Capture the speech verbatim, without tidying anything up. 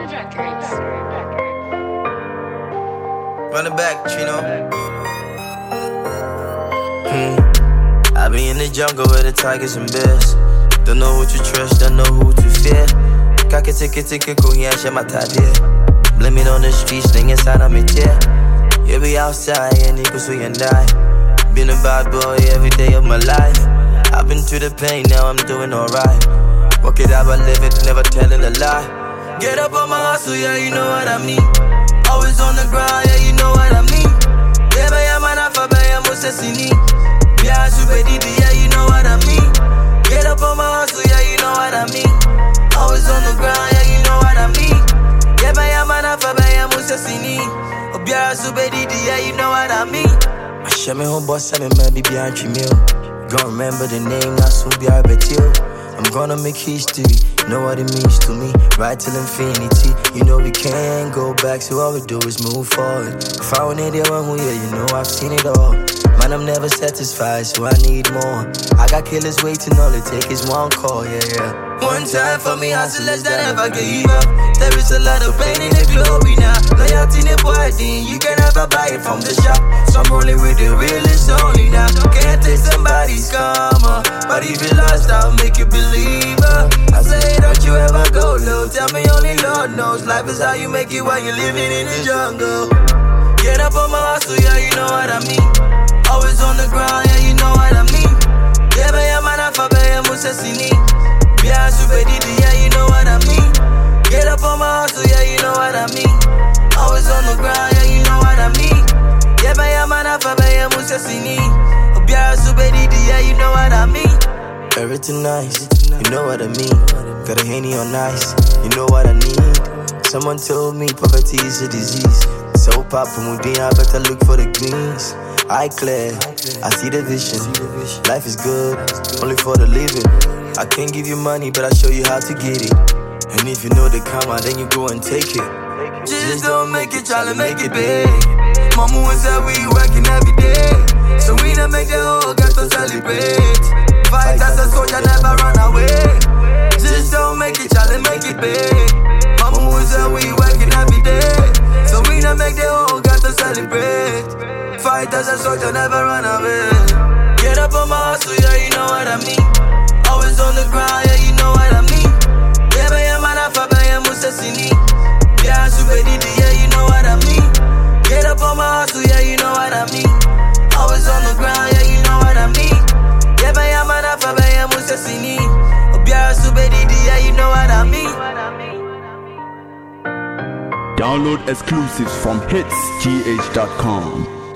Run it back, Chino. Hmm. I be in the jungle with the tigers and bears. Don't know who to trust, don't know who to fear. Kaka tiki tiki kuya shama tadia. Blame it on the streets, thing inside of me tear. You be outside and you so and die. Been a bad boy every day of my life. I've been through the pain, now I'm doing alright. Walk it out, but live it, never telling a lie. Get up on my hustle, yeah, you know what I mean. Always on the ground, yeah, you know what I mean. Yeah, but I'm an alpha, but I'm Mosesini. Yeah, super D D, yeah, you know what I mean. Get up on my hustle, yeah, you know what I mean. Always on the ground, yeah, you know what I mean. Yeah, but I'm an alpha, but I'm Mosesini. Yeah, super D D, yeah, you know what I mean. I share me home boss, I might be behind you. Gonna remember the name, not soon be I bet you. I'm gonna make history, know what it means to me. Right till infinity, you know we can't go back. So all we do is move forward. If I want it, who yeah, you know I've seen it all. Man, I'm never satisfied, so I need more. I got killers waiting, all it take is one call, yeah, yeah. One time for me, hustlers that never gave up. There is a lot of pain in the glory now. Loyalty in the body, you can never buy it from the shop. So I'm rolling with the realest only now. Can't take somebody's karma, but if you lost, I'll make you believe her. I say, don't you ever go low. Tell me only Lord knows. Life is how you make it while you're living in the jungle. Get up on my hustle, yeah, you know what I mean. Always on the ground, yeah, you know what I mean. Yeah, but I'm an alpha, but I'm Mosesini. Yeah, super D D, yeah, you know what I mean. Get up on my hustle, yeah, you know what I mean. Always on the ground, yeah, you know what I mean. Yeah, but I'm an alpha, but I'm Mosesini. Yeah, super D D, yeah, you know what I mean. Everything nice, you know what I mean. Got a Henny on ice, you know what I need. Someone told me poverty is a disease. So pop from within, I better look for the greens. I clear, I see the vision. Life is good, only for the living. I can't give you money, but I'll show you how to get it. And if you know the karma, then you go and take it. Just don't make it, try to make it big. Mama was that we working every day. So we don't make the whole got to celebrate. Fight as a soldier, never run away. Just don't make it, try to make it big. Mama was that we working every day. So we don't make the whole got to celebrate. Fight as a soldier, never run away. Get up on my hustle, yeah, you know what I mean. Always on the ground, yeah, you know what I mean. Yeah, but I'm an alpha, but I'm Mosesini. Yeah, super D D, yeah, you know what I mean. Get up on my hustle, yeah, you know what I mean. Always on the ground, yeah, you know what I mean. Yeah, but I'm an alpha, but I'm Mosesini. Yeah, super D D, yeah, you know what I mean. Download exclusives from hits g h dot com.